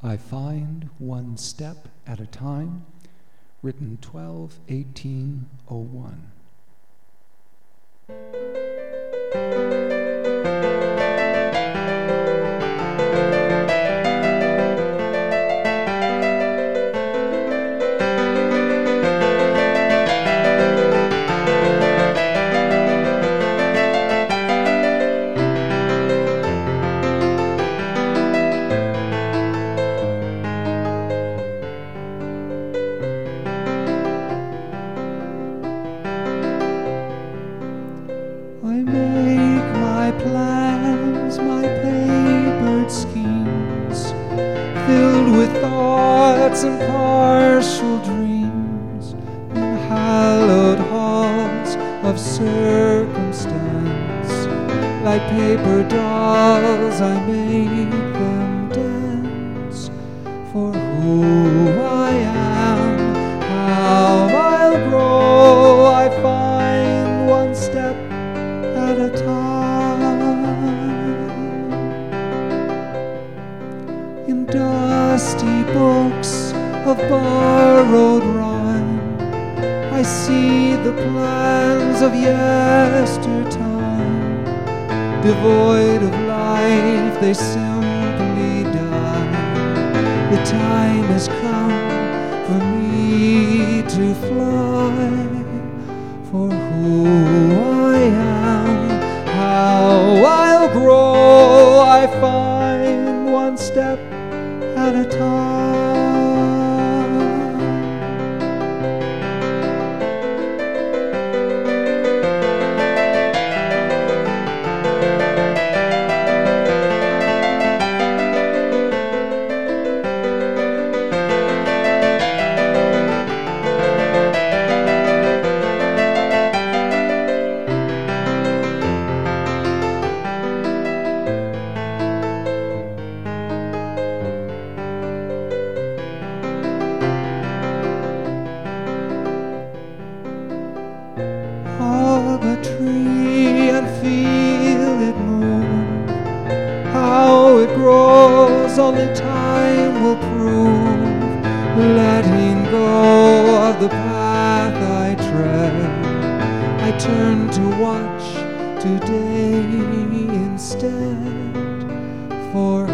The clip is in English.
I find one step at a time, written 12/18/01. I make my plans, my papered schemes, filled with thoughts and partial dreams, in hallowed halls of circumstance. Like paper dolls I make them dance, for who I am, how I'll grow, I find one step at a time. In dusty books of borrowed rhyme, I see the plans of yestertime. Devoid of life, they simply die. The time has come for me to fly, for who I am, how I'll grow, I find one step at a time. Hug a tree and feel it move. How it grows only time will prove. Letting go of the path I tread, I turn to watch today instead, for